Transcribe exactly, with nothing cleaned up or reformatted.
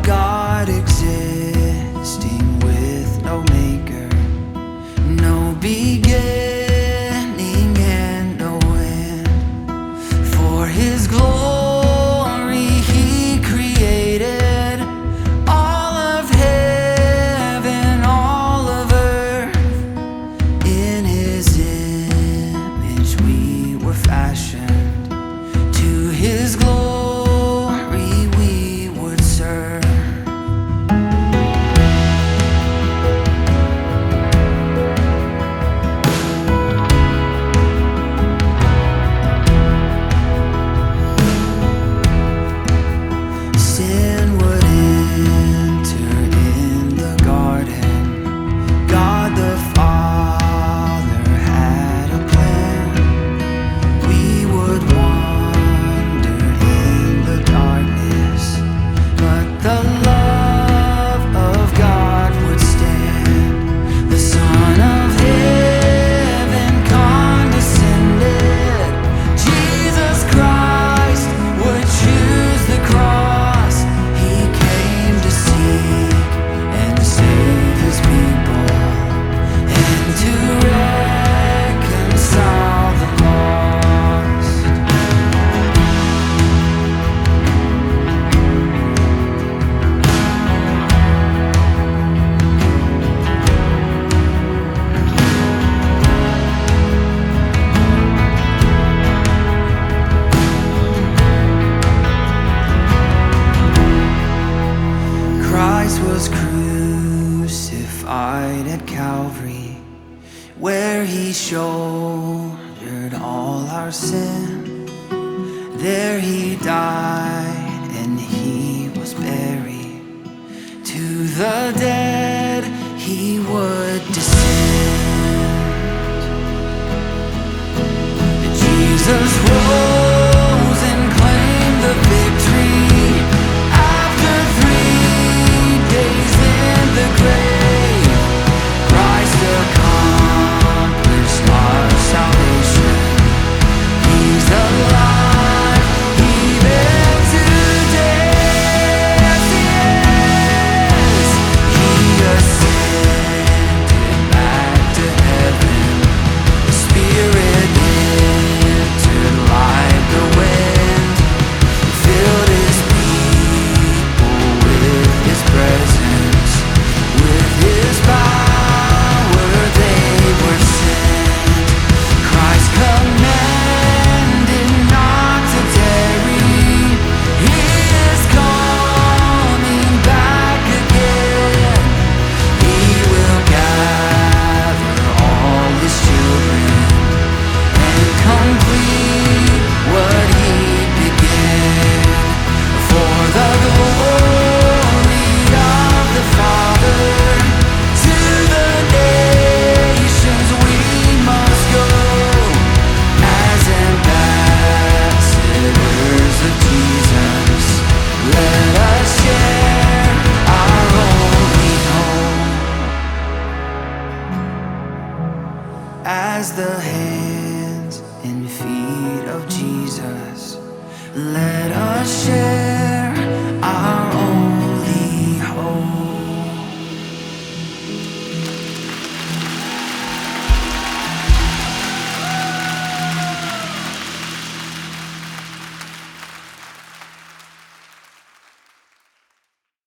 God existing with no maker, no beginning and no end. For His glory He created all of heaven, all of earth. In His image we were fashioned, to His glory we would serve. Sin would enter in the garden. God the Father had a plan. We would wander in the darkness, but the love of God would stand. The Son of Heaven condescended. Jesus Christ would choose the cross. He came to seek and save His people, and to reconcile the lost. Christ was crucified at Calvary, where He shouldered all our sin. There He died and He was buried. To the dead He would descend. Jesus rose and claimed the victory. After three days in the grave, Christ accomplished our salvation. He's alive even today. Yes, He is. He ascended back to heaven. The Spirit entered like the wind, filled His people with His presence. With His power they were sent. Christ commanded not to tarry. He is coming back again. He will gather all His children and complete what He began. For the glory of the Father, to the nations we must go, as ambassadors of Jesus. Let us share our only hope. As the hands and feet of Jesus, let us share our own